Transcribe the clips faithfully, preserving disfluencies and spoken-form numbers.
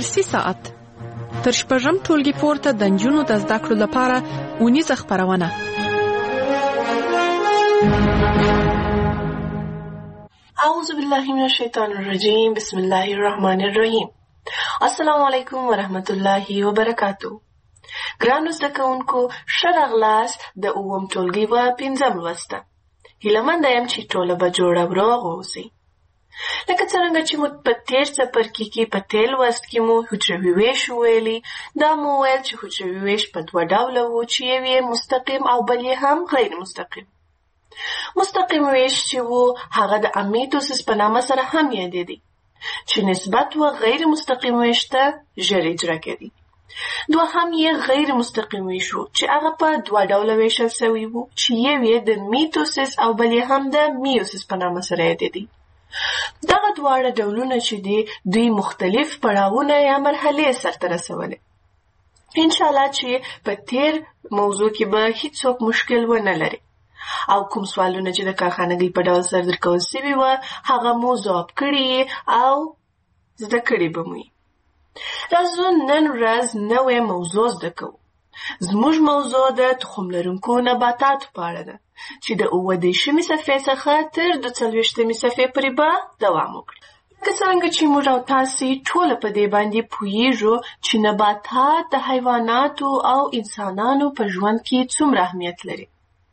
درسي ساعت تر شپږم ټولګي پورته د نجونو د زده کړو لپاره اونیزه خپرونه. اعوذ بالله من الشیطان الرجیم. بسم الله الرحمن الرحیم. السلام علیکم ورحمت الله وبرکاتو. ګرانو زده کوونکو، ښه راغلاست د اووم ټولګي په پنځم لوست ته. هیله منده یم چې ټوله به جوړه او روغ اوسئ. لکه څرنګه چې مو په تېر څپرکي کې په تېر لوست کې مو حجروي ویش وویلي، دا مو وویل چې حجروي ویش په دوه ډوله و چې یو یې مستقیم او بل یې هم غیر مستقیم. مستقیم ویش چې و هغه د امیتوسیس په نامه سره هم یادېدی، چې نسبت و غیر مستقیم ویش ته ژر اجرا کېدی. دوهم یې غیر مستقیم ویش و چې هغه په دوه ډوله ویشل سوی و چې یو یې د میتوسیس او بل یې هم د میوسیس په نامه سره یادېدی. دغه دواړه ډولونه چې دي دوی مختلف پړاوونه یا مرحلې سرته رسولې. انشاءالله چې په تېر موضوع کې به هیڅوک مشکل ونه لري او کوم سوالونه چې د کارخانګۍ په ډول سر درکول سوي وه هغه مو ځواب کړي او زده کړي به مو. راځو نن ورځ نوې موضوع زده کوو. زموږ موضوع د تخم لرونکو نباتاتو په اړه ده چې د اووه دېرشمې صفحې څخه تر دوه څلوېښتمې صفحې پورې به دوام وکړي. لکه څرنګه چې موږ او تاسې ټوله په دې باندې پوهیږو چې نباتات د حیواناتو او انسانانو په ژوند کې څومره اهمیت لري.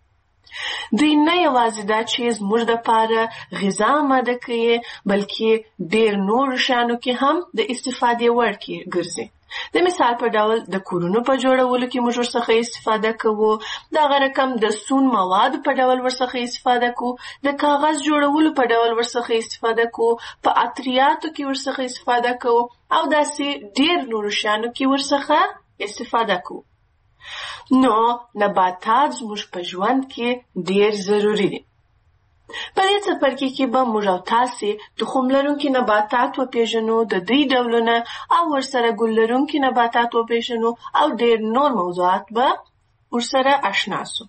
دوی نه یوازې دا چې زموږ دپاره غذا آماده کوي، بلکې ډېر نورو شیانو کې هم د استفادې وړ کې ګرځي. د مثال په ډول د کورونو په جوړولو کې موږ ورڅخه استفاده کوو، دغه رقم د سون موادو په ډول ورڅخه استفاده کوو، د کاغذ جوړولو په ډول ورڅخه استفاده کوو، په عطریاتو کې ورڅخه استفاده کوو او داسې ډېر نورو شیانو کې ورڅخه استفاده کوو. نو نباتات زموږ په ژوند کې ډېر ضروري دي. په دې څپرکي کې به موږ او تاسې تخم لرونکي نباتات وپېژنو، د دوی ډولونه او ورسره ګل لرونکي نباتات وپېژنو او ډېر نور موضوعات به ورسره اشنا سو.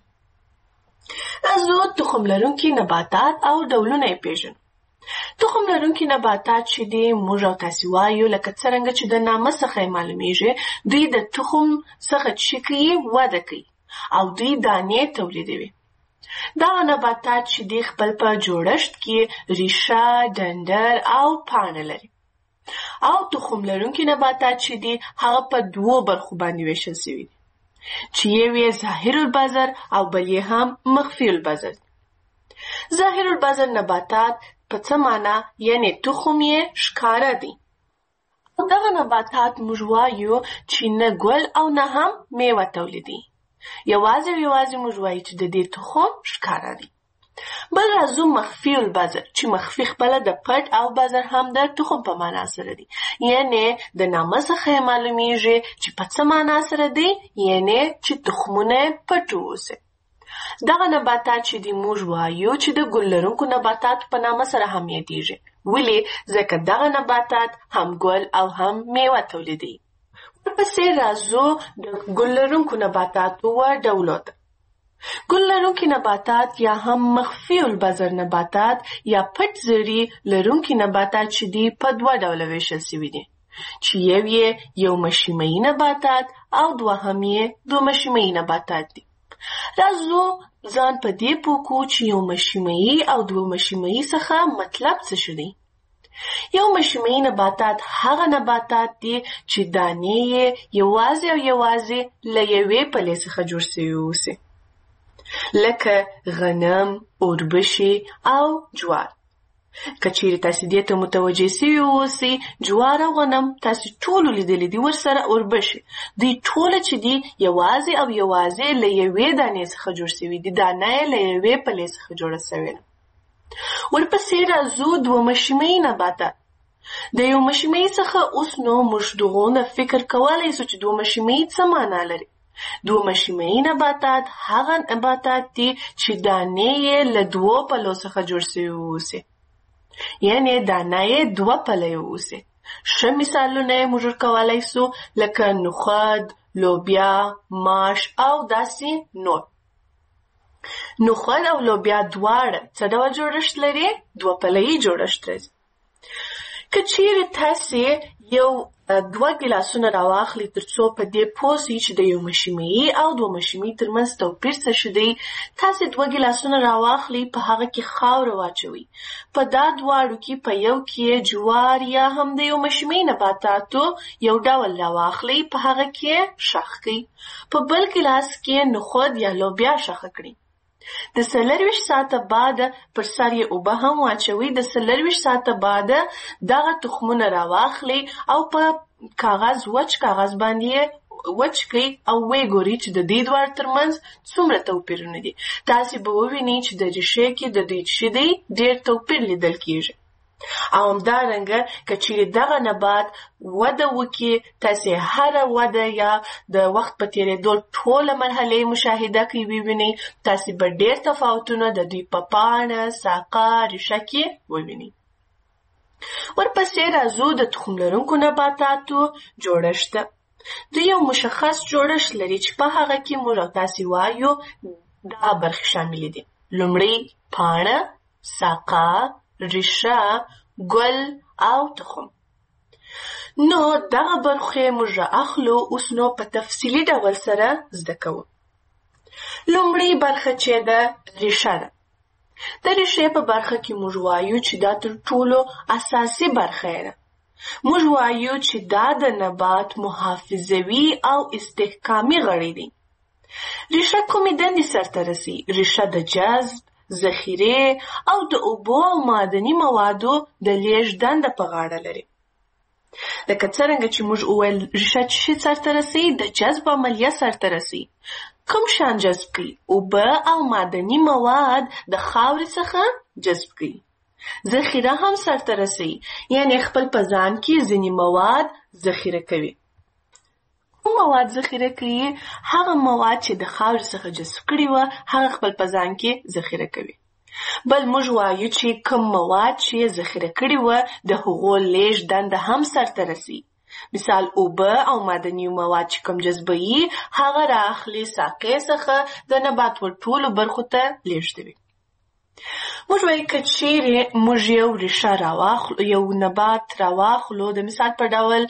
راځو تخم لرونکي نباتات او ډولونه یې پېژنو. تخم لرونکي نباتات چې دي موږ او تاسې وایو، لکه څرنګه چې د نامه څخه یې معلومیږي، دوی د تخم څخه چې کوي وده کوي او دوی دانې تولیدوي. دغه نباتات چې دي خپل په جوړښت کې ریشه، ډنډر او پاڼه لري. او تخم لرونکي نباتات چې دي هغه په دوو برخو باندې ویشل سوي دي، چې یو یې ظاهر البذر او بل یې هم مخفي البذر. ظاهر البذر نباتات په څه معنا؟ یعنې تخم یې ښکاره دی. دغه نباتات موږ وایو چې نه ګل او نه هم میوه تولیدي. یوازې او یوازې موږ وایو چې د دې تخم ښکاره دی. بل راځو مخفي البذر چې مخفي خپله د پټ او بذر هم د تخم په معنا سره دی. یعنې د نامه څخه یې معلومیږي چې په څه معنا سره دی، یعنې چې تخمونه پټ واوسي. دغه نباتات چې دی موږ وایو چې د ګل لرونکو نباتاتو په نامه سره هم یادیږي. ولې؟ ځکه دغه نباتات هم ګل او هم میوه تولیدوي. ورپسې راځو د ګل لرونکو نباتاتو و ډولو ته. ګل لرونکي نباتات یا هم مخفي البذر نباتات یا پټ زړي لرونکي نباتات چې دي په دوه ډوله ویشل سوي دي، چې یو یې یو مشیمه‌ایي نباتات او دوهم یې دوه مشیمه‌ایي نباتات دي. راځو ځان په دې پوه کړو چې یو مشیمه‌ایي او دوه مشیمه‌ایي څخه مطلب څه شو دی. یو مشیمه‌ایي نباتات هغه نباتات دي چې دانې یې یوازې او یوازې له یوې پلې څخه جوړ سوي اوسي، لکه غنم، اوربشې او جوار. که چیرې تاسې دې ته متوجه سوي اوسئ، جوار او غنم تاسې ټولو لیدلي دي، ورسره اوربشې، دوی ټوله چې دي یوازې او یوازې له یوې دانې څخه جوړ سوي دي، دانه یې له یوې پلې څخه جوړه سوې ده. ورپسې راځو دوه مشیمه‌ایي نباتات. د یو مشیمه‌ایي څخه اوس نو موږ دغونه فکر کولی سو چې دوه مشیمه‌ایي څه معنا لري. دوه مشیمه‌ایي نباتات هغه نباتات دي چې دانې یې له دوو پلو څخه جوړ سوي اوسي، یعنې دانه یې دوه پلې اوسي. ښه مثالونه یې موږ ورکولی سو لکه نخود، لوبیا، ماش او داسې نور. نخود او لوبیا دواړه څه ډول جوړښت لري؟ دوه پله‌یي جوړښت لري. که چیرې تاسې یو دوه ګیلاسونه راواخلي تر څو په دې پوه سي چې د یو مشیمیي او دوه مشیمیي ترمنځ توپیر څه شی دی. تاسې دوه ګیلاسونه راواخلي، په هغه کې خاوره واچوئ. په دا دواړو کې په یو کې جوار یا هم د یو مشیمیي نباتاتو یو ډول راواخلي، په هغه کې شخ کړئ. په بل ګیلاس کې نخود یا لوبیا شخه کړئ. د څلرویشت ساعته بعد پر سر یې اوبه هم واچوئ. د څلرویشت ساعته بعد دغه تخمونه راواخلئ او په کاغذ وچ کاغذ باندې وچ کړئ او ویې ګورئ چې د دې دواړو ترمنځ څومره توپیرونه دي. تاسې به ووینئ چې د ریښې کې د دوی چې دی ډېر توپیر لیدل کېږي. او همدارنګه که چیرې دغه نبات وده وکړي، تاسې هره وده یا د وخت په تېرېدو ټوله مرحلې مشاهده کوي ووینئ، تاسې به ډېر تفاوتونه د دوی په پاڼه، ساقه، ریښه کې ووینئ. ورپسې راځو د تخم لرونکو نباتاتو جوړښت ته. دوی یو مشخص جوړښت لري چې په هغه کې موږ او تاسې وایو دغه برخې شاملې دي: لومړی پاڼه، ساقه، ریښه، ګل او تخم. نو دغه برخې موږ رااخلو. اوس نو په تفصیلي ډول سره زده کوو. لومړی برخه چې ده ریښه ده. د ریښې په برخه کې موږ وایو چې دا تر ټولو اساسي برخه ده. موږ وایو چې دا د نبات محافظوي او استحکامي غړي دي. ریښه کومې دندې سرته رسي؟ ریښه د جذب، ذخیره او د اوبو او معدني موادو د لیږد دنده په غاړه لري. لکه څرنګه چې موږ وویل ریښه چې شي سرته رسي؟ د جذب عملیه سرته رسي. کوم شان جذب کوي؟ اوبه او معدني مواد د خاورې څخه جذب کوي. ذخیره هم سرته رسي، یعنی خپل په ځان کې ځینې مواد ذخیره کوي. کوم مواد ذخیره کوي؟ هغه مواد چې د خاورې څخه جذب کړي وه هغه خپل په ځان کې ذخیره کوي. بل موږ وایو چې کوم مواد چې ذخیره کړي وه د هغو لیږد دنده هم سرته رسي. مثال اوبه او معدني مواد چې کوم جذبوي هغه رااخلي ساقې څخه د نبات ور ټولو برخو ته لیږدوي. موږ وایو که چیرې موږ یو ریښه راواخلو، یو نبات راواخلو، د مثال په ډول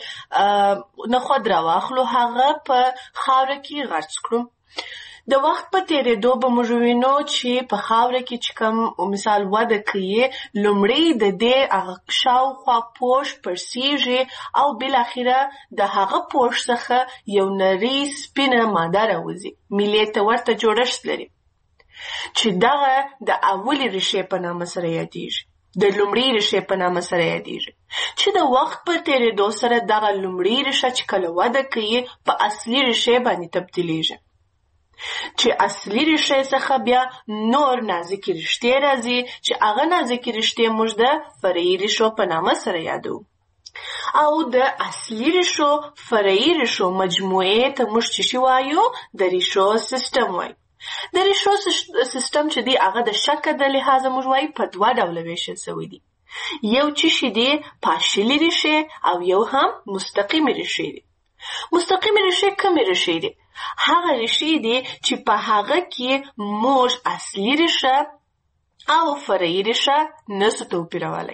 نخود راواخلو، هغه په خاوره کې غرس کړو. د وخت په تېرېدو به موږ وینو چې په خاوره کې چې کوم مثال وده کوي، لومړی د دې هغه شاوخوا پوښ پړسېږي او بالاخره د هغه پوښ څخه یو نرۍ سپینه ماده راوځي. میلې ته ورته جوړښت لري چې دغه د اولې ریښې په نامه سره یادېږي، د لومړۍ ریښې په نامه سره یادېږي، چې د وخت په تېرېدو سره دغه لومړۍ ریښه چې کله وده کوي په اصلي ریښې باندې تبدیلېږي، چې اصلي ریښې څخه بیا نور نازکې رشتې راځي، چې هغه نازکې رشتې موږ د فرعي ریښو په نامه سره یادوو. او د اصلي ریښو فرعي ریښو مجموعې ته موږ چې شي وایو؟ د ریښو سیستم وایو. د ریښو سیستم چې دی هغه د شکل د لحاظه موږ وایو په دوه ډوله ویشل شوی دی. یو چې شي دی پاشلي ریښې او یو هم مستقیمې ریښې دي. مستقیمې ریښې کومې ریښې دي؟ هغه ریښې دي چې په هغه کې موږ اصلي ریښه او فرعي ریښه نسو توپیرولی.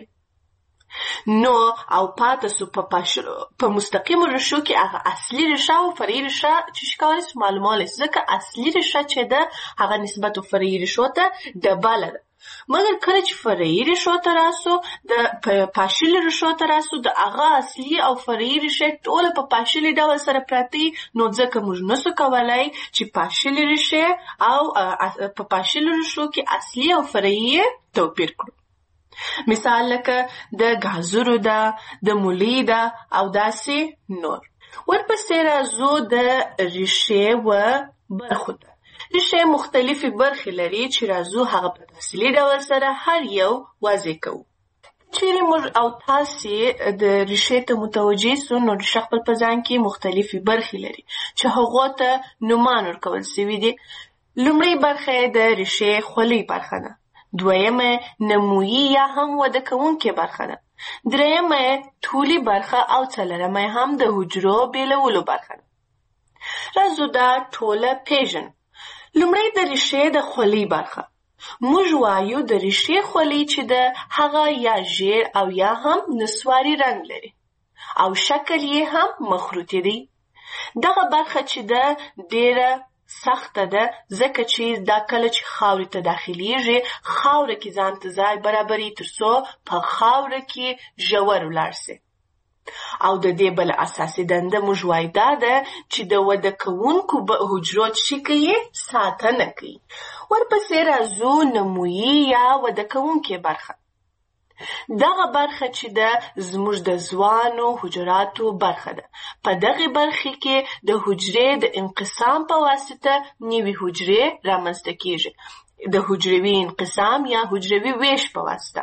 نو او پاته سو په پاشلو په مستقیمو ریښو کې هغه اصلي ریښه او فرعي ریښه چې شي کولی سو معلومولی سو، ځکه اصلي ریښه چې ده هغه نسبت فرعي ریښو ته ډبله ده. مګر کله چې فرعي ریښو ته راسو، د پاشلي ریښو ته راسو، د هغه اصلي او فرعي ریښې ټوله په پاشلي ډول سره پراته وي، نو ځکه موږ نسو کولی چې پاشلي ریښې او په پاشلو ریښو کې اصلي او فرعي توپیر کړو. مثال لکه د ګازرو ده، د مولی ده او داسې نور. ورپسې راځو د ریښې و برخو ته. ریښې مختلفې برخې لري چې راځو هغه په تفصیلي ډول سره هر یو واضح کوو. چیرې موږ او تاسې د ریښې ته متوجه سو، نو ریښه خپل په ځان کې مختلفې برخې لري چې هغو ته نومان ورکول سوي دي. لومړۍ برخه یې د ریښې خولۍ برخه ده. دویمه نمویي یا هم وده کوونکې برخه ده. درېیمه طولي برخه او څلورمه هم د حجرو بیلولو برخه ده. راځو دا ټوله پیژنو. لومړی د ریښې د خولۍ برخه. موږ وایو د ریښې خولۍ چې ده هغه یا ژیړ او یا هم نسواري رنګ لري. او شکل یې هم مخروطي دی. دغه برخه چې ده ډیره سخته ده ځکه چې دا کله چې خاورې ته داخلیږي خاوره کې ځان ته ځای برابري تر څو په خاوره کې ژور ولاړ سي. او د دې بل اساسي دنده موږ وایو دا ده چې د وده کوونکو حجرو چې کوي ساتنه کوي. ورپسې راځو نمویي یا وده کوونکې برخه. دغه برخه چې ده زموږ د ځوانو حجراتو برخه ده. په دغه برخه کې د حجرې د انقسام په واسطه نوي حجرې رامنځته کیږي. د حجروي انقسام یا حجروي ویش په واسطه.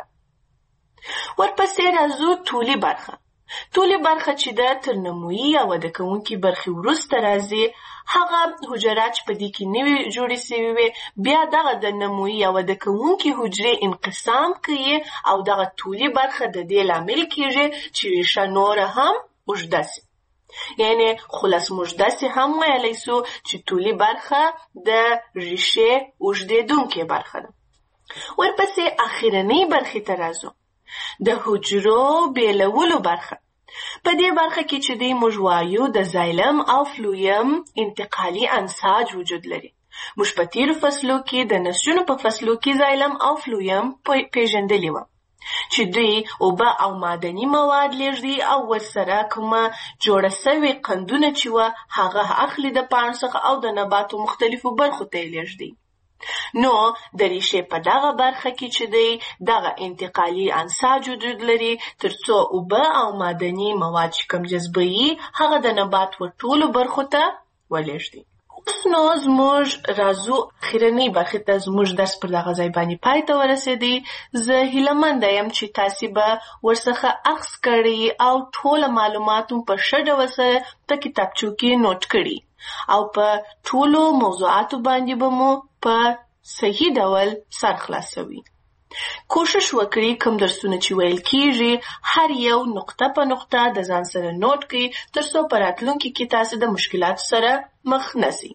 ورپسې راځو طولي برخه. طولي برخه چې ده تر نمویي یا وده کوونکې برخې وروسته راځي. هغه حجرات چې په دې کې نوي جوړې سوي وي بیا دغه د نمویي یا وده کوونکې حجرې انقسام کوي او دغه طولي برخه د دې لامل کیږي چې ریښه نوره هم اوږده سي. یعنې خلاص موږ داسې هم ویلی سو چې طولي برخه د ریښې اوږدېدونکې برخه ده. ورپسې اخرنۍ برخې ته راځو. د حجرو بیلولو برخه. په دې برخه کې چې دی موږ وایو د زایلم او فلویم انتقالي انساج وجود لري. موږ په تیرو فصلو کې د نسجونو په فصلو کې زایلم او فلویم پیژندلي وه چې دوی اوبه او معدني مواد لیږدي او ورسره کومه جوړه سوې قندونه چې وه هغه اخلي د پاڼو څخه او د نباتو مختلفو برخو ته یې لیږدي. نو د ریښې په دغه برخه کې چې دی دغه انتقالي انساج وجود لري تر څو اوبه او معدني مواد چې کوم جذبوي هغه د نبات ور ټولو برخو ته ولېږدي. اوس نو زموږ راځو اخرنۍ برخې ته. زموږ درس پر دغه ځای باندې پای ته ورسېدی. زه هیلهمنده یم چې تاسې به ورڅخه اخذ کړي او ټوله معلومات په ښه ډول سره په کتابچو کې نوټ کړي او په ټولو موضوعاتو باندې به مو په صحیح ډول سر خلاصوي. کوشش وکړئ کوم درسونه چې ویل کیږي هر یو نقطه په نقطه د ځان سره نوٹ کړئ تر څو په راتلونکي کې تاسو د مشکلاتو سره مخ نشئ.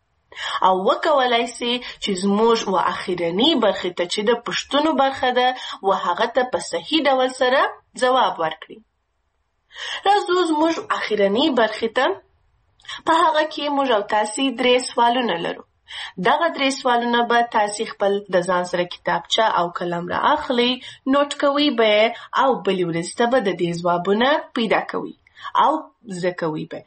او وکولای سي چې زموږ و اخرنۍ برخې ته چې د پوښتنو برخه ده و هغه ته په صحیح ډول سره ځواب ورکړئ. راځو زموږ اخرنۍ برخې ته. په هغه کې موږ او تاسې درې سوالونه لرو. دغه درې سوالونه به تاسې خپل د ځان سره کتابچه او قلم را اخلي، نوٹ کوئ به او بلې ورځې ته به د دې ځوابونه پیدا کوئ او زده کوئ به.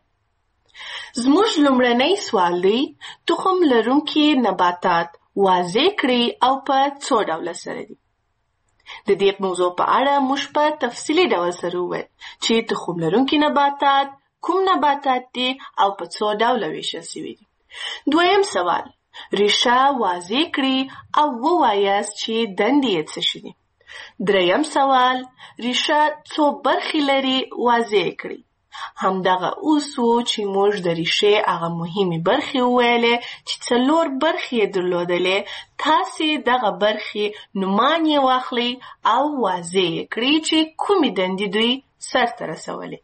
زموږ لومړنی سوال دی: تخم لرونکي نباتات واضح کړئ او په څو ډوله سره دي. د دې موضوع په اړه موږ په تفصیلي ډول سره وویل چې تخم لرونکي نباتات کوم نباتات دي او په څو ډوله ویشل شوي دي. دویم سوال: ریښه واضح کړئ او ووایاست چې دندې یې څه شي دي. دریم سوال: ریښه څو برخې لري واضح کړئ. همدغه اوس و چې موږ د ریښې هغه مهمې برخې وویلې چې څلور برخې یې درلودلې. تاسې دغه برخې نومان یې واخلئ او واضح یې کړئ چې کومې دندې دوی سرته رسولې.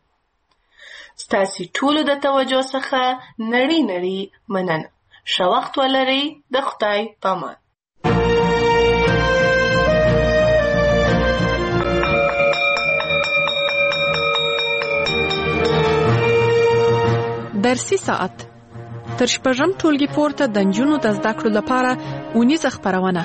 ستاسې ټولو د توجه څخه نړۍ نړۍ مننه. ښه وخت ولرئ. د خدای پامان. درسي ساعت تر شپږم ټولګي پورته د نجونو د زده کړو لپاره اونیزه خپرونه.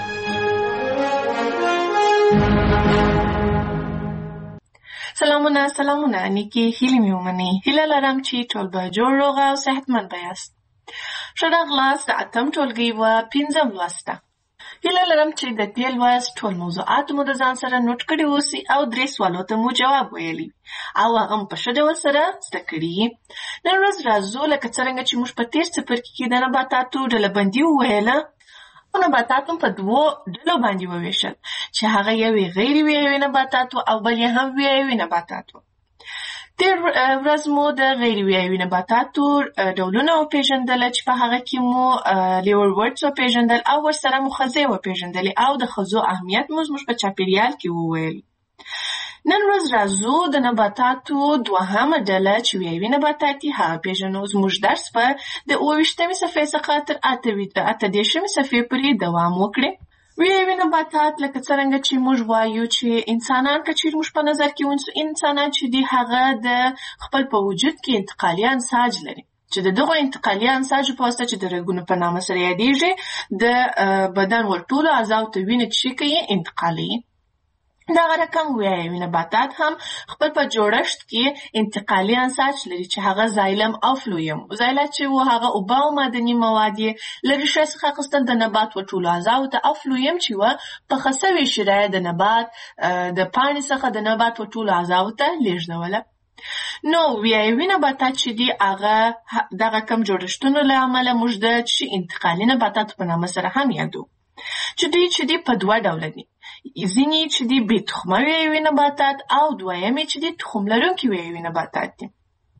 سلامونه سلامونه نیکی هیلې مې ومنئ. هیله لرم چې ټول به جوړ روغ او صحتمند به یاست. ښه راغلاست د اتم ټولګي و پنځم لوست ته. هیله لرم چې د دې لوست ټول موضوعات مو د ځان سره نوٹ کړي اوسي او درې سوالو ته مو جواب ویلی او هغه په ښه ډول سره زده کړي. نن ورځ راځو لکه څرنګه چې موږ په تېر څپرکي کې د نباتاتو ډلبندي وویله او نباتات په دوو ډلو باندې وویشل چې هغه یوې غیر ویایوي نباتاتو او بل یې هم ویایوي نباتاتو. تېر ورځ مو د غیر ویایوي نباتاتو ډولونه وپېژندله چې په هغه کې مو لیور ورډز وپېژندل او ورسره مو خزې وپېژندلې او د خزو اهمیت مو زموږ په چاپېریال کې وویل. نن ورځ راځو د نباتاتو دوهمه ډله چې ویایوي نباتات دي هغه پېژنو. زموږ درس به د اوه ویشتمې صفحې څخه تر اته دېرشمې صفحې پورې دوام وکړي. ویوي نباتات لکه څرنګه چې موږ وایو چې انسانان که چیرې موږ په نظر کې ونیسو انسانان چې دي هغه د خپل په وجود کې انتقالي انساج لري چې د دغو انتقالي انساجو په واسطه چې د رګونو په نامه سره یادېږي د بدن ور ټولو اعضاو ته وینه چې کوي انتقالوي. دغه رقم ویوي نباتات هم خپل په جوړښت کې انتقالي انساج لري چې هغه زایلم او فلویم. زایلم چې و هغه اوبه او معدني مواد یې له ریښې څخه اخیستل د نبات و ټولو اعضاو ته، او فلویم چې و پخه سوې شیره د نبات د پاڼې څخه د نبات و ټولو اعضاو ته لیږدوله. نو ویوي نباتات چې دي هغه دغه کم جوړښتونو له امله موږ د چې انتقالي نباتاتو په نامه سره هم یادو چې دوی چې دي په دوه ډوله دي. ځینې چې دي بې تخمه ویوي نباتات او دویمې چې دي تخم لرونکي ویوي نباتات دي.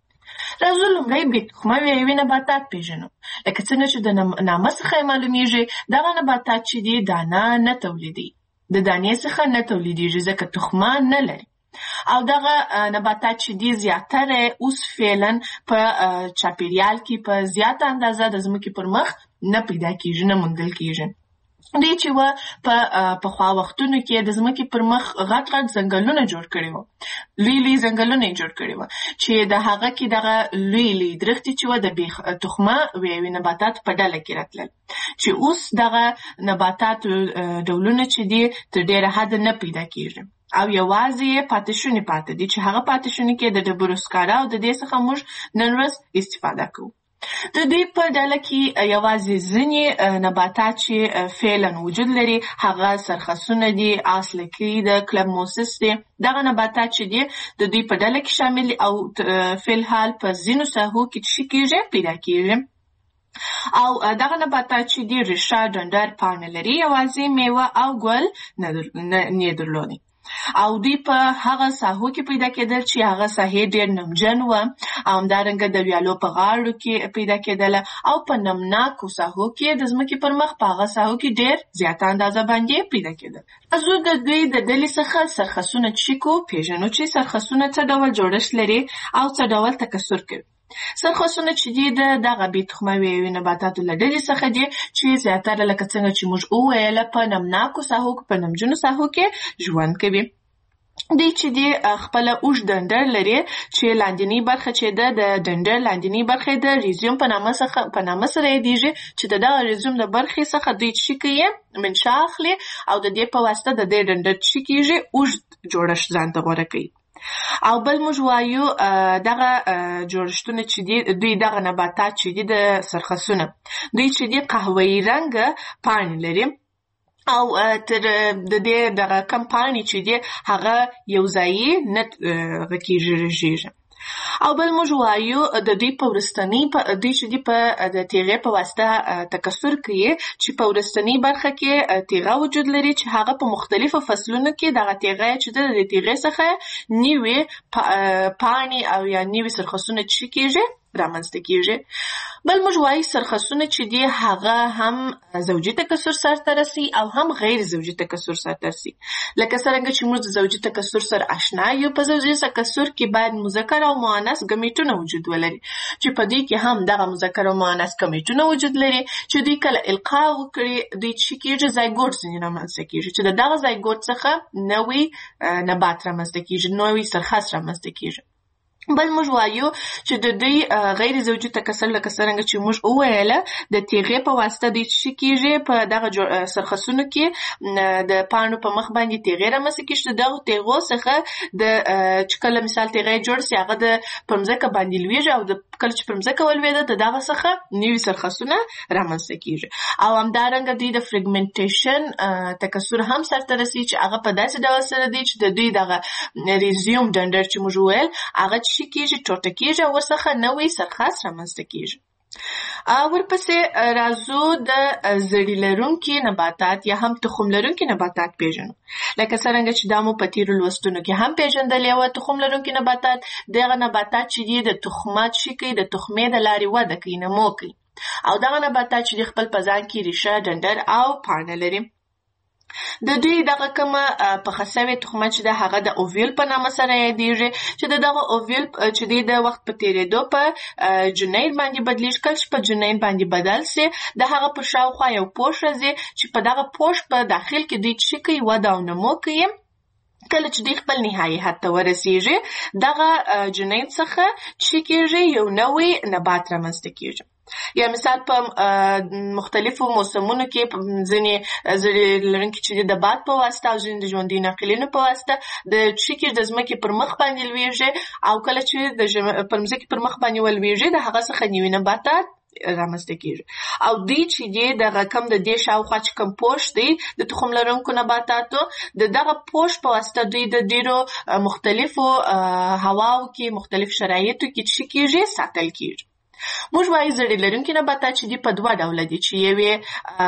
راځو لومړی بې تخمه ویوي نباتات پېژنو. لکه څنګه چې د نامه څخه معلومیږي دغه نباتات چې دي دانه نه تولیدوي، د دانې څخه نه تولیدېږي ځکه تخمه نه لري. او دغه نباتات چې دي زیاتره اوس فعلا په چاپیریال کې په زیاته اندازه د ځمکې پر مخ نه پیدا کېږي، نه موندل کېږي. دوی چې و په پخوا وختونو کې د ځمکې پر مخ غټ غټ ځنګلونه جوړ کړي وو، لوی لوی ځنګلونه یې جوړ کړي وو چې د هغه کې دغه لوی لوی درختې چې و د بې تخمه ویوي نباتات په ډله کې راتلل چې اوس دغه نباتات ډولونه چې دي تر ډېره حده نه پیدا کېږي او یوازې پاتې شوني پاتې دي چې هغه پاتې شوني کې د ډبرو سکاره او د دې څخه موږ نن ورځ استفاده کوو. د دوی په ډله کې یوازې ځینې نباتات چې فعلا وجود لري هغه سرخسونه دي، آس لکۍ د کلموسس دي. دغه نباتات چې دي د دوی په ډله کې شامل دي او فعلحال په ځینو ساحو کې چې کېږي پیدا کېږي. او دغه نباتات چې دي ریښه، ډنډر، پاڼه لري، یوازې میوه او ګل نه درلودي. او دوی په هغه ساحو کې پیدا کېدل چې هغه ساحې ډېر نمجن وه او همدارنګه د ویالو په غاړو کې پیدا کېدله او په نمناکو ساحو کې د ځمکې پر مخ په هغه ساحو کې ډېر زیاته اندازه باندې پیدا کېدل. راځو د دوی د ډلې څخه سرخسونه چې کو پېژنو چې سرخسونه څه ډول جوړښت لري او څه ډول تکثر کوي. سرخسونه چې دي د دغه بې تخمه ویوي نباتاتو له ډلې څخه دي چې زیاتره لکه څنګه چې موږ وویله په نمناکو ساحو په نمجنو ساحو کې ژوند کوي. دوی چې دي خپله اوږد ډنډر لري چې لاندینۍ برخه چې ده د ډنډر لاندینۍ برخه د ریزیوم په نامه څخه په نامه سره یادېږي چې د دغه ریزیوم د برخې څخه دوی چې کوي منشا اخلي او د دې په واسطه د دې ډنډر چې کېږي اوږد جوړښت ځان ته غوره کوي. او بل موږ وایو دغه جوړښتونه چې دي دوی دغه نباتات چې دي د سرخسونه دوی چې دي قهوه‌ایي رنګه پاڼې لري او تر د دې دغه کم پاڼې چې دي هغه یو ځایي نه کېږي رژېږي. او بل موږ وایو د دوی په وروستنۍ دوی چې دي په د تیغې په واسطه تکثر کوي چې په وروستنۍ برخه کې تیغه وجود لري چې هغه په مختلفو فصلونو کې دغه تیغه چې د تیغې څخه نوې پاڼې او یا نوې سرخسونه چې کېږي رامنځته کېږي. بل موږ وایو سرخسونه چې دي هغه هم زوجي تکثر سرته رسي او هم غیر زوجي تکثر سرته رسي. لکه څرنګه چې موږ د زوجي تکثر سره اشنا یو، په زوجي تکثر کې باید مذکر او مؤنث ګمیټونه وجود ولري چې په دې کې هم دغه مذکر او مؤنث ګمیټونه وجود لري چې دوی کله القا وکړي دوی چې کېږي زایګوټ ځینې رامنځته کېږي چې د دغه زایګوټ څخه نوی نبات رامنځته کېږي، نوی سرخس رامنځته کېږي. بل موږ وایو چې د دوی غیر زوجي تکثر لکه څرنګه چې موږ وویله د تیغې په واسطه دوی چې کېږي په دغه سرخسونو کې د پاڼو په مخ باندې تیغې رامنځته کېږي چې دغو تیغو څخه د چې کله مثال تیغې جوړ سي هغه د پر مځکه باندې لویږي او د کله چې پر مځکه ولوېده د دغه څخه نوي سرخسونه رامنځته کېږي. او همدارنګه دوی د فریګمنټیشن تکثر هم سرته رسي چې هغه په داسې ډول سره دی چې د دوی دغه ریزیوم ډنډر چې موږ وویل هغه چې کېږي ټوټه کېږي او ورڅخه نوی سرخس رامنځته کېږي. ورپسې راځو د زړي لرونکي نباتات یا هم تخم لرونکي نباتات پېژنو. لکه څرنګه چې دا مو په تېرو لوستونو کې هم پېژندلې وه. تخم لرونکي نباتات دغه نباتات چې دي د تخمات چې کوي د تخمې د لارې وده کوي، نمو کوي. او دغه نباتات چې د خپل په ځان کې ریښه، ډنډر او پاڼه لري. د دوی دغه کومه پخه سوې تخمه چې د هغه د اوویل په نامه سره یادېږي چې د دغه اوویل چې دی د وخت په تېرېدو په جنین باندې بدلیږي. کله چې په جنین باندې بدل سي د هغه په شاوخوا یو پوښ راځي چې په دغه پوښ په داخل کې دوی څه کوي وده او نمو کوي. کله چې دوی خپل نهایي حد ته ورسېږي دغه جنین څخه چې کېږي یو نوی نبات رامنځته کېږي. یا مثال په مختلفو موسمونو کې په ځینې زړې لرونکي چې د باد په واسطه او ځینې د ژوندي ناقلینو په واسطه د چیکې د ځمکې پر مخ باندې لویږي او کله چې د پر ځمکې پر مخ باندې ولویږي د هغه څخه نوي نباتات رامنځته کېږي. او دوی چې دی دغه کم د دې شاوخوا چې کوم پوښ دی د تخم لرونکو نباتاتو د دغه پوښ په واسطه دوی د ډېرو مختلفو هواو کې مختلف شرایطو کې چې کېږي ساتل کېږي. موږ وایو زړې لرونکي نباتات چې دي په دوه ډوله دي چې یو یې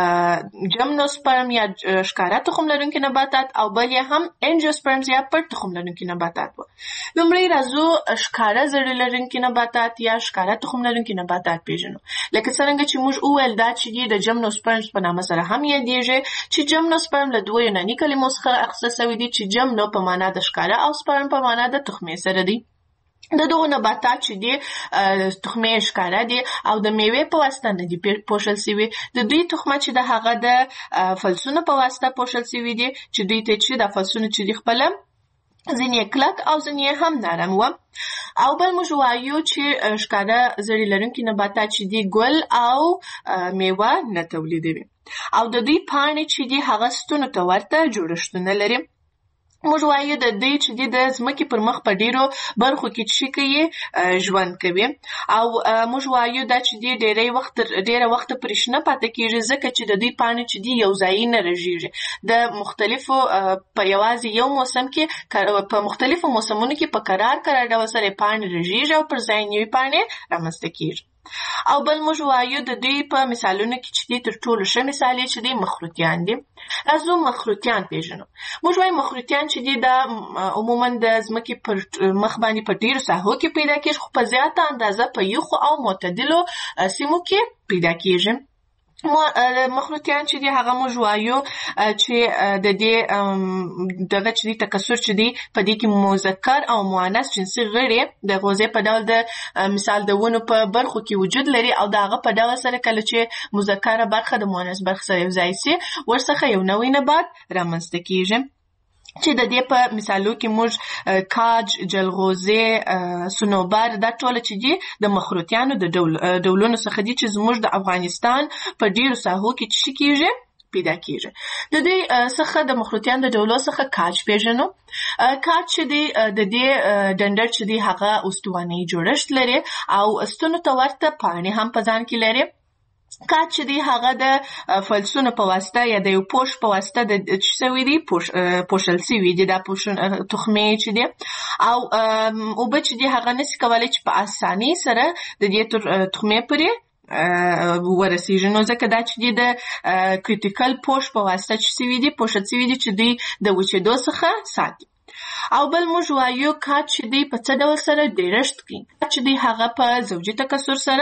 جمنوسپرم یا ښکاره تخم لرونکي نباتات او بل یې هم انجیوسپرمز یا پټ تخم لرونکي نباتات وو. لومړی راځو ښکاره زړې لرونکي نباتات یا ښکاره تخم لرونکي نباتات پیژنو. لکه څرنګه چې موږ وویل دا چې دي د جمنوسپرمز په نامه سره هم یادېږي چې جمنوسپرم له دوو یوناني کلمو څخه اخیستل سوي دي چې جمنو په معنا د ښکاره او سپرم په معنا د تخمې سره دي. د دغو نباتات چې دي تخمې ښکاره دي او د میوې په واسطه نه دي پوښل سوي. د دوی تخمه چې د هغه د فلسونو په واسطه پوښل سوي دي چې دوی ته چې د فلسونو چې دي خپله ځینې کلک او ځینې هم نرم وه. او بل موږ وایو چې ښکاره زړې لرونکي نباتات چې دي ګل او میوه نه تولیدوي او د دوی پاڼې چې دي هغه ستونو ته ورته جوړښتونه لري. موږ وایو د دوی چې د ځمکې پر مخ په ډیرو برخو کې چې کوي ژوند کوي او موږ وایو دا چې دی ډېری وخت ډېره وخت پرې شنه پاتې کېږي ځکه چې د دوی پاڼې چې دي یو ځای نه رژېږي. د مختلفو په یوازې یو موسم کې په مختلفو موسمونو کې په قرار قرار ډول سره پاڼې رژېږي او پر ځای نوې پاڼې رامنځته کېږي. او بل موږ وایو د دوی په مثالونو کې چې دي تر ټولو ښه مثال یې چې دي مخروطیان دي. راځو مخروطیان پیژنو. موږ وایو مخروطیان چې دي دا عموما د ځمکې پر مخ باندې په ډېرو ساحو کې پیدا کېږي خو په زیاته اندازه په یخو او معتدلو سیمو کې پیدا کېږي. مخروطیان چې دي هغه موږ وایو چې د دې دغه چې دي تکثر چې دي په دې کې مذکر او مؤنث جنسي غړي د غوزې په ډول د مثال د ونو په برخو کې وجود لري او د هغه په ډول سره کله چې مذکره برخه د مؤنث برخه سره یو ځای سي ورڅخه یو نوی نبات رامنځته کېږي چې د دې په مثالو کې موږ کاج، جلغوزي، صنوبر دا ټول چې دي د مخروطیانو د ډولونو څخه دي چې زموږ د افغانستان په ډیرو ساحو کې چې کېږي پیدا کېږي. د دې څخه د مخروطیانو د ډولو څخه کاج پیژنو. کاج چې دی د دې ډنډر چې دی هغه استواني جوړښت لري او ستونو ته ورته پاڼې هم په ځان کې لري. کاج چې دی هغه د فلسونو په واسطه یا د یو پوښ په واسطه د چې سوي دي پوښل سوي دي دا تخمې چې دي او اوبه چې دي هغه نسي کولی چې په اسانۍ سره د دې تخمې پورې ورسېږي. نو ځکه دا چې دي د کریټیکل پوښ په واسطه چې سوي دي پوښل سوي دي چې دوی د وچېدو څخه ساتي. او بل موږ وایو کاج چې دی په څه ډول سره ډېرښت کوي. کاج چې دی هغه په زوجي تکثر سره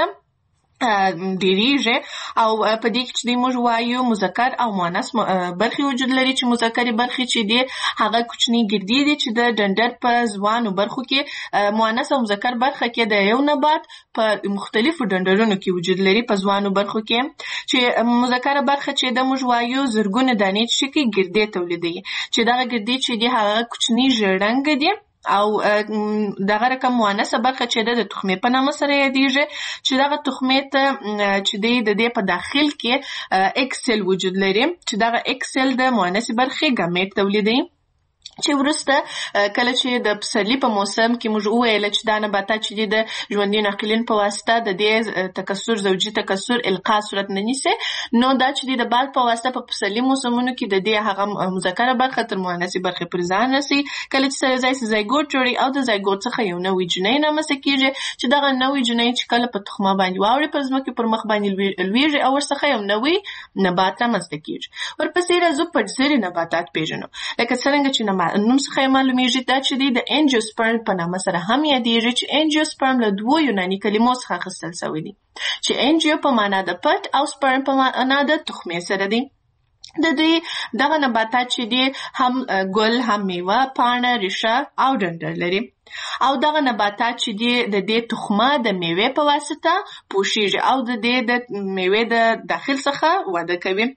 ډیریږي او په دې کې چې موږ وایو مذکر او مؤنث برخې وجود لري چې مذکرې برخې چې دي هغه کوچني ګردې دي چې د ډنډر په ځوانو برخو کې مؤنث او مذکر برخه کې د یو نبات په مختلفو ډنډرونو کې وجود لري په ځوانو برخو کې چې مذکر برخه چې د موږ وایو زرګونه دانې چې کې ګردې تولیدوي چې دغه ګردې چې دي هغه کوچني ژیړ رنګ دي او دغه رقم مؤنثه برخه چې د تخمې په نامه سره یادېږي چې دغه تخمې ته چې دی د دې په داخل کې اکسل وجود لري چې دغه اکسل د مؤنثې برخې ګامیټ تولیدوي چې وروسته کله چې د پسرلي په موسم کې موږ وویل چې دا نباتات چې دي د ژوندي ناقلین په واسطه د دې تکثر زوجي تکثر القاء صورت نه نیسي نو دا چې دي د باد په واسطه په پسرلي موسمونو کې د دې هغه مذکره برخه تر مؤنثې برخې پر ځان رسي کله چې سره ځای زایګوټ جوړي او د زایګوټ څخه یو نوی جنین رامنځته کېږي چې دغه نوی جنین چې کله په تخمه باندې واوړي په ځمکې پر مخ باندې لویږي او ورڅخه یو نوی نبات رامنځته کېږي. ورپسې راځو پټزري نباتات پیژنو. لکه څرنګه چې نوم څخه معلومیږي دا چې دی د انجیوسپرم په نامه سره هم یادېږي چې انجیوسپرم له دوو یوناني کلمو څخه اخیستل سوی دي چې انجیو په معنا د پټ او سپرم په معنا د تخمې سره دی. د دوی دغه نباتات چې دي هم ګل، هم میوه، پاڼه، ریښه او ډنډر لري. او دغه نباتات چې دي د دې تخمه د میوې په واسطه پوشیږي او د دې د میوې د داخل څخه وده کوي.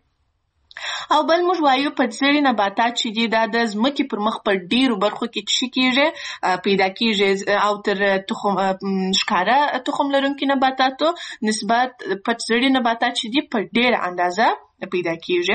او بل موږ وایو پټزړي نباتات چې دي دا د ځمکې پر مخ په ډیرو برخو کې څه کیږي پیدا کیږي او تر تخم ښکاره تخم لرونکي نباتاتو نسبت پټزړي نباتات چې دي په ډیره اندازه پیدا کیږي.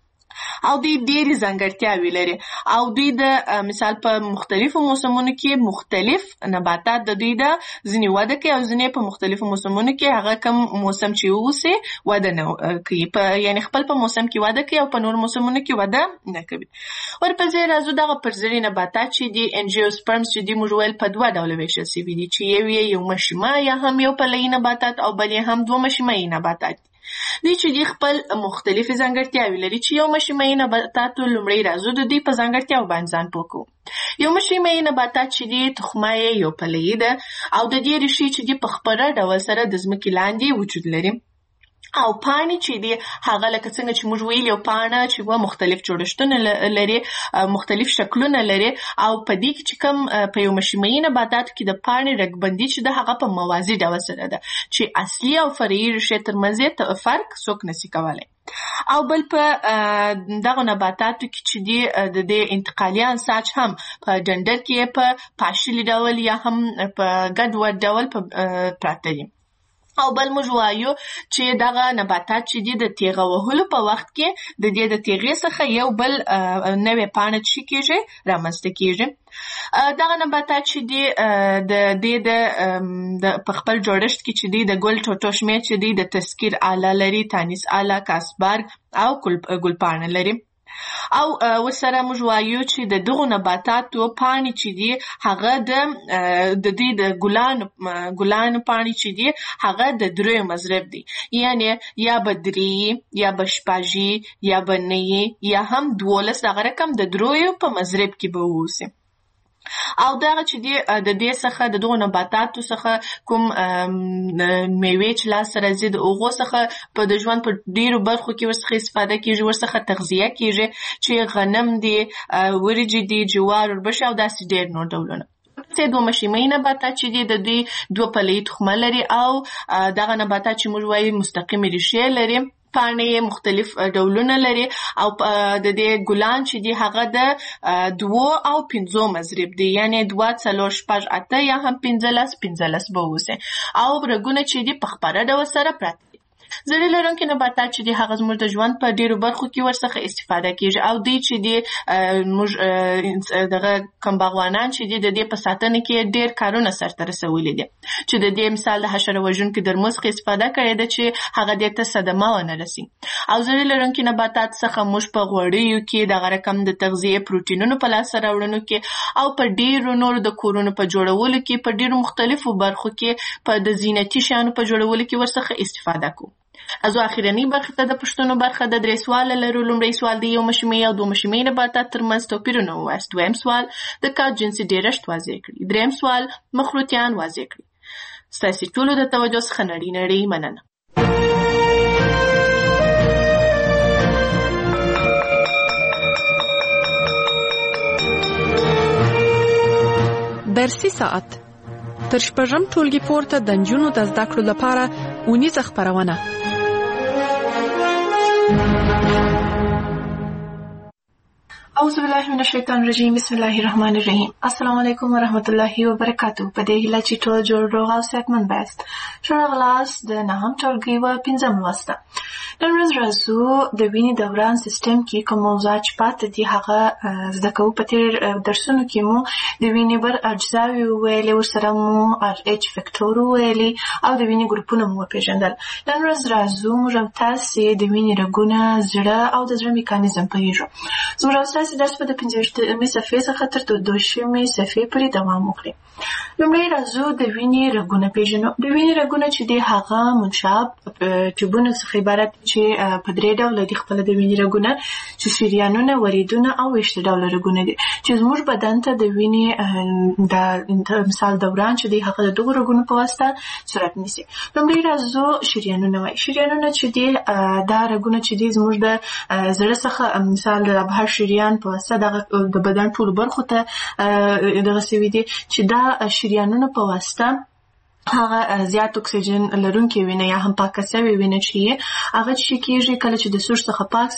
او دوی ډېرې ځانګړتیاوې لري او دوی د مثال په مختلفو موسمونو کې مختلف نباتات د دوی د ځینې وده کوي او ځینې په مختلفو موسمونو کې هغه کم موسم چې ووسي وده نه کوي، په یعنی خپل په موسم کې وده کوي او په نور موسمونو کې وده نه کوي. ورپسې راځو دغه پرزري نباتات چې دي انجیوسپرمز چې دي موږ ویل په دوه ډوله ویشل سوي دي چې یو یې یو مشیمه یا هم یو پلوي نباتات او بل یې هم دوه مشیمه نباتات. دوی چې دي خپل مختلفې ځانګړتیاوې لري چې یو مشیمه نباتاتو لومړی راځو د دوی په ځانګړتیاو باندې ځان پوه کوو. یو مشیمه نباتات چې دي تخمه یې یو پلوي ده او د دې ریښې چې دي په خپله ډول سره د ځمکې لاندې وجود لري. او پاڼې چې دي هغه لکه څنګه چې موږ ویل یو پاڼه چې و مختلف جوړښتونه لري، مختلف شکلونه لري او په دې کې چې کوم په یو مشیمه نباتاتو کې د پاڼې رګبندي چې ده هغه په موازي ډول سره ده چې اصلي او فرعي ریښې ترمنځ یې فرق څوک نشي کولی. او بل په دغه نباتاتو کې چې دي د دې انتقالي انساج هم په ډنډر کې په پاشلي ډول یا هم په ګډوډ ډول پراته دي. او بل موږ وایو چې دغه نباتات چې دي د تیغه وهلو په وخت کې د دې د تیغې څخه یو بل نوې پاڼه چې کېږي رامنځته کېږي. دغه نباتات چې دي د دې د په خپل جوړښت کې چې دي د ګل ټوټو شمېر چې دي د تذکیر آله لري، تانیس آله، کاسبرګ او ګلپاڼه لري. او ورسره موږ وایو چې د دغو نباتاتو پاڼې چې دي هغه د د دې د ګلانو ګلانو پاڼې چې دي هغه د دریو مضرب دي، یعنی یا به درې یا به شپږ یا به نه یا هم دولس دغه رقم د دریو په مضرب کې به واوسي. او دغه چې دی د دې څخه د دغو نباتاتو څخه کوم میوې چې لاسته راځي د هغو څخه په د ژوند په ډېرو برخو کې ورڅخه استفاده کېږي، ورڅخه تغذیه کېږي چې غنم دی، وریجې دي، جوار، وربشې او داسې ډېر نور ډولونه. دوه مشیمه نباتات چې دي د دوی دوه پلوي تخمه لري او دغه نباتات چې موږ وایو مستقیمې ریښې لري، پاڼې مختلف ډولونه لري او د دې ګلان چې دي هغه د دوه او پنځو مضرب دي، یعنی دوه څلور شپږ اته یا هم پنځلس پنځلس به اوسي. او رګونه چې دي په خپره ډول سره پراته دي. زړې لرونکي نباتات چې دي هغه زموږ د ژوند په ډېرو برخو کې ورڅخه استفاده کېږي او دوی چې دي موږ دغه کوم باغوانان چې دي د دې په ساتنه کې ډېر کارونه سرته رسولي دي چې د دې مثال د حشره وژونکي درمل څخه استفاده کړې ده چې هغه دې ته صدمه ونه رسي. او زړې لرونکي نباتات څخه موږ په غوړیو کې دغه رقم د تغذیې پروټینونو په لاسته راوړنو کې او په ډېرو نورو د کورونو په جوړولو کې په ډېرو مختلفو برخو کې په د زینتي شیانو په جوړولو کې ورڅخه استفاده کوو. ازو اخیرنی برخه ته د پښتنو برخه د درې سواله لرو. لومړی سوال د یو مشیمه او دوه مشیمه نباتات ترمنځ توپیرونه ووایاست. دویم سوال د کار جنسي ډېرښت واضح کړي. دریم سوال مخروطیان واضح کړي. ستاسې ټولو د توجه څخه نړۍ نړۍ مننه. درسي ساعت تر شپږم ټولګي پورته د نجونو د زده کړو لپاره اونیزه خپرونه. اعوذ بالله من الشیطان الرجیم، بسم الله الرحمن الرحیم. السلام علیکم ورحمت الله وبرکاتو. په دې هیله چې ټول جوړ روغ او صحتمند یاست. ښه راغلاست د نهم ټولګي و پنځم لوست ته. نن ورځ راځو د وینې دوران سیستم کې کوم موضوعات چې پاتې دي هغه زده کوو. په تېر درسونو کې مو د وینې بر اجزاوې وویلې، ورسره مو ار ایچ فکټور وویلې او د وینې ګروپونه مو وپېژندل. نن ورځ راځو موږ او تاسې د وینې رګونه، زړه او د زړه میکانیزم پوهېږو. زموږ او ستاسې درس به د پنځه ویشتمې صفحې څخه تر دوه شلمې صفحې پورې دوام وکړي. لومړی راځو د وینې رګونه پېژنو. د وینې رګونه چې دي هغه منشاب ټیوبونو څخه عبارت دي چې په درې ډوله دي خپل د وینې رګونه چې شریانونه وریدونه او ویشت ډوله رګونه دي چې زموږ بدن ته د وینې د مثال دوران چې دی هغه د دغه رګونو په واسطه صورت نیسي. لومړی راځو شریانونه وایي. شریانونه چې دی دا رګونه چې دی زموږ د زړه څخه مثال د ابهار شریان په واسطه د بدن ټولو برخو ته دغه سوي دي چې دا شریانونه په واسطه هغه زیات اکسیجن لرونکي وینه یا هم پاکه سوې وینه چې هغه چې کېږي کله چې د سور څخه پاک